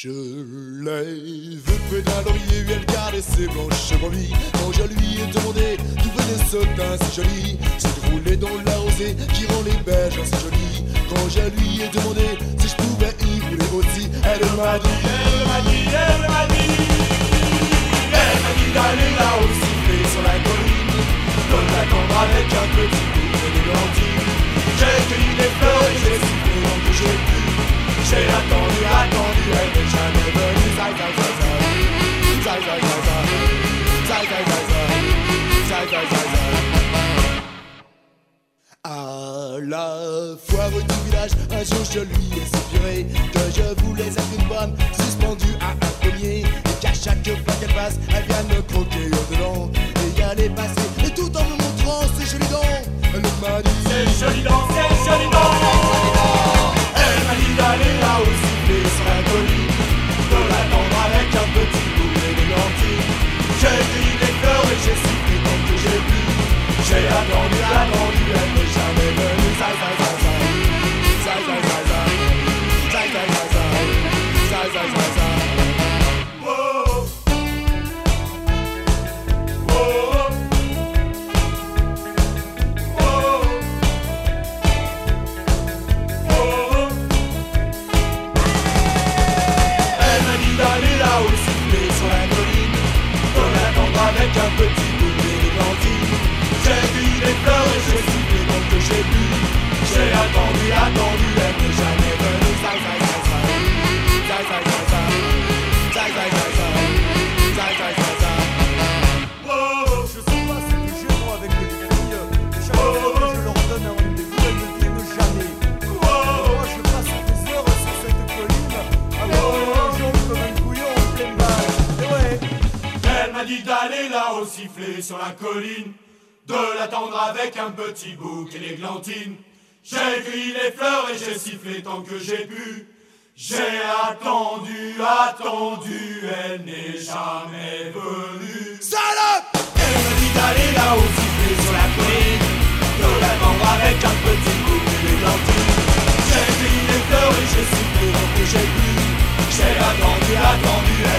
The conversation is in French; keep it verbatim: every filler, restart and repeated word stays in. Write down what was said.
Je l'ai vu près d'un laurier, elle gardait ses blanches brebis. Quand je lui ai demandé d'où venait ce teint si joli, c'est roulé dans la rosée qui rend les berges si jolies. Quand je lui ai demandé si je pouvais y rouler aussi, elle m'a dit, elle m'a dit, elle m'a dit, elle m'a dit d'aller là-haut siffler sur la colline, de l'attendre avec un petit bouquet de lentilles. J'ai cueilli des fleurs et j'ai sifflé tant que j'ai pu. J'ai attendu, attendu, elle n'est jamais venue. Zai, zai, zai, zai. Zai, zai, zai, zai. Zai, zai, zai, zai. Zai, zai, zai, zai. À la foire du village, un jour je lui ai soupiré que je voulais être une femme suspendue à un pommier, et qu'à chaque fois qu'elle passe, elle vient me croquer au-dedans et y aller passer, et tout en me montrant ses jolies dents. Elle m'a dit, c'est joli dents, c'est joli dents. Elle m'a dit d'aller là-haut siffler sur la colline, de l'attendre avec un petit bouquet de lentilles. J'ai cueilli des fleurs et j'ai sifflé tant que j'ai pu. J'ai attendu, attendu, elle n'est jamais venue. Zai, zai, zai, zai. Zai, zai, zai, zai. Zai, zai, zai, zai. Zai, zai, zai, zai. Whoa. Whoa. Whoa. Whoa. Elle m'a dit d'aller là-haut siffler sur la colline, de l'attendre avec un petit bouquet de lentilles. J'ai cueilli des fleurs et j'ai sifflé tant que j'ai pu. J'ai attendu, attendu, elle n'est jamais venue. Zai, zai, zai, zai. Zai, zai, zai, zai. Zai, zai, zai, zai. Zai, zai, zai, zai. Wow. Je sais pas ce que j'ai moi avec les filles. Chaque fois que je leur donne un rendez-vous, elles ne viennent jamais. Moi je passe des heures sur cette colline à voir les gens comme un couillon en pleine balle. Et ouais. Elle m'a dit d'aller là-haut siffler sur la colline, de l'attendre avec un petit bouquet d'églantines. J'ai cueilli les fleurs et j'ai sifflé tant que j'ai pu. J'ai attendu, attendu, elle n'est jamais venue. Salope! Elle m'a dit d'aller là-haut siffler sur la colline, de l'attendre avec un petit bouquet d'églantines. J'ai cueilli les fleurs et j'ai sifflé tant que j'ai pu. J'ai attendu, attendu,